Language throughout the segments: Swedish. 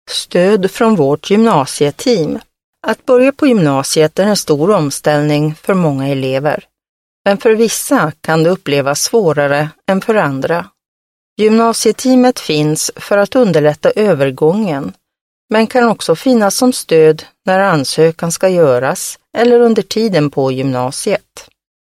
Stöd från vårt gymnasieteam. Att börja på gymnasiet är en stor omställning för många elever. Men för vissa kan det upplevas svårare än för andra. Gymnasieteamet finns för att underlätta övergången, men kan också finnas som stöd när ansökan ska göras eller under tiden på gymnasiet.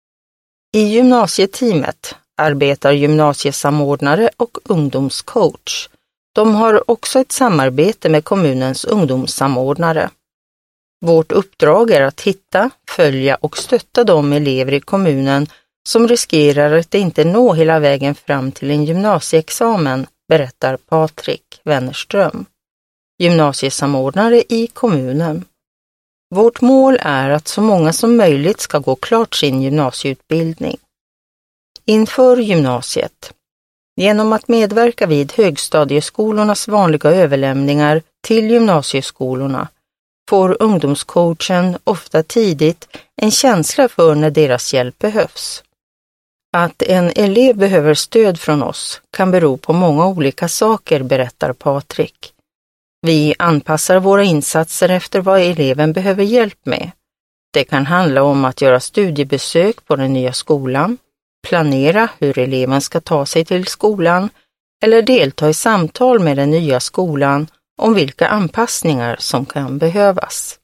I gymnasieteamet arbetar gymnasiesamordnare och ungdomscoach. De har också ett samarbete med kommunens ungdomssamordnare. Vårt uppdrag är att hitta, följa och stötta de elever i kommunen som riskerar att inte nå hela vägen fram till en gymnasieexamen, berättar Patrik Wennerström, gymnasiesamordnare i kommunen. Vårt mål är att så många som möjligt ska gå klart sin gymnasieutbildning. Inför gymnasiet. Genom att medverka vid högstadieskolornas vanliga överlämningar till gymnasieskolorna får ungdomscoachen ofta tidigt en känsla för när deras hjälp behövs. Att en elev behöver stöd från oss kan bero på många olika saker, berättar Patrik. Vi anpassar våra insatser efter vad eleven behöver hjälp med. Det kan handla om att göra studiebesök på den nya skolan, planera hur eleven ska ta sig till skolan eller delta i samtal med den nya skolan om vilka anpassningar som kan behövas.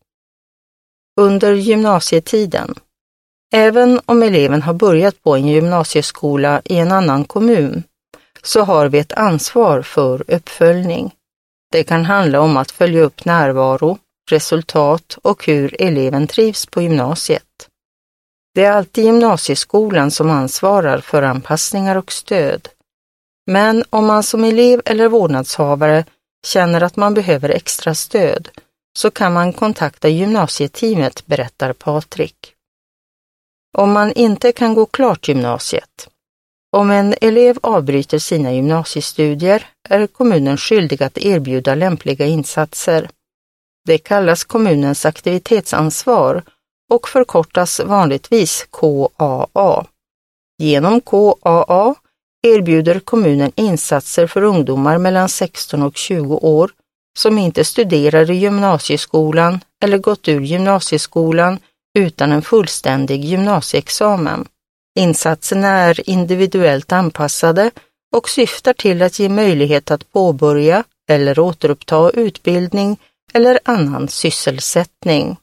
Under gymnasietiden. Även om eleven har börjat på en gymnasieskola i en annan kommun så har vi ett ansvar för uppföljning. Det kan handla om att följa upp närvaro, resultat och hur eleven trivs på gymnasiet. Det är alltid gymnasieskolan som ansvarar för anpassningar och stöd. Men om man som elev eller vårdnadshavare känner att man behöver extra stöd så kan man kontakta gymnasieteamet, berättar Patrik. Om man inte kan gå klart gymnasiet. Om en elev avbryter sina gymnasiestudier är kommunen skyldig att erbjuda lämpliga insatser. Det kallas kommunens aktivitetsansvar och förkortas vanligtvis KAA. Genom KAA erbjuder kommunen insatser för ungdomar mellan 16 och 20 år som inte studerar i gymnasieskolan eller gått ur gymnasieskolan utan en fullständig gymnasieexamen. Insatserna är individuellt anpassade och syftar till att ge möjlighet att påbörja eller återuppta utbildning eller annan sysselsättning.